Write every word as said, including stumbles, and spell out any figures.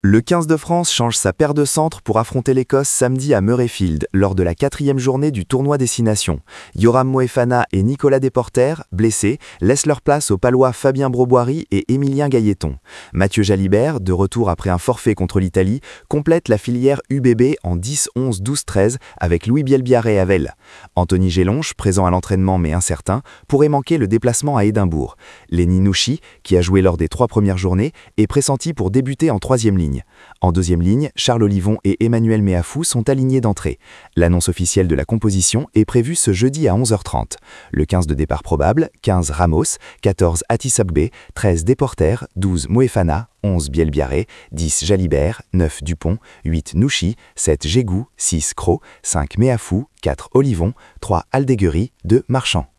Le quinze de France change sa paire de centre pour affronter l'Écosse samedi à Murrayfield lors de la quatrième journée du tournoi Destination. Yoram Moefana et Nicolas Desporter, blessés, laissent leur place aux Palois Fabien Broboiry et Émilien Gailleton. Mathieu Jalibert, de retour après un forfait contre l'Italie, complète la filière U B B en dix, onze, douze, treize avec Louis Bielbiarré à Velle. Anthony Gélonche, présent à l'entraînement mais incertain, pourrait manquer le déplacement à Édimbourg. Lenny Nouchi, qui a joué lors des trois premières journées, est pressenti pour débuter en troisième ligne. En deuxième ligne, Charles Olivon et Emmanuel Meafou sont alignés d'entrée. L'annonce officielle de la composition est prévue ce jeudi à onze heures trente. Le quinze de départ probable, quinze Ramos, quatorze Atisogbe, treize Desporter, douze Moefana, onze Bielbiarré, dix Jalibert, neuf Dupont, huit Nouchi, sept Gégou, six Cros, cinq Meafou, quatre Olivon, trois Aldeguerri, deux Marchand.